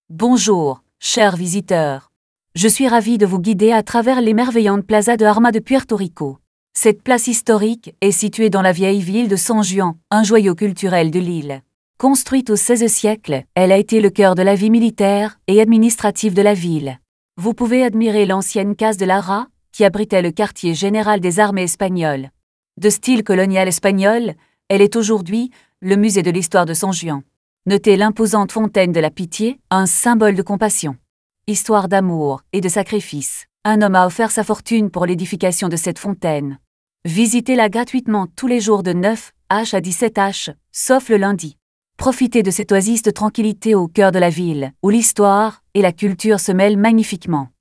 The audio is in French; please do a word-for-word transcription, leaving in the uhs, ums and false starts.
Bonjour, chers visiteurs. Je suis ravi de vous guider à travers l'émerveillante plaza de Arma de Puerto Rico. Cette place historique est située dans la vieille ville de San Juan, un joyau culturel de l'île. Construite au seizième siècle, elle a été le cœur de la vie militaire et administrative de la ville. Vous pouvez admirer l'ancienne case de Lara, qui abritait le quartier général des armées espagnoles. De style colonial espagnol, elle est aujourd'hui le musée de l'histoire de San Juan. Notez l'imposante fontaine de la Pitié, un symbole de compassion. Histoire d'amour et de sacrifice. Un homme a offert sa fortune pour l'édification de cette fontaine. Visitez-la gratuitement tous les jours de neuf heures à dix-sept heures, sauf le lundi. Profitez de cette oasis de tranquillité au cœur de la ville, où l'histoire et la culture se mêlent magnifiquement.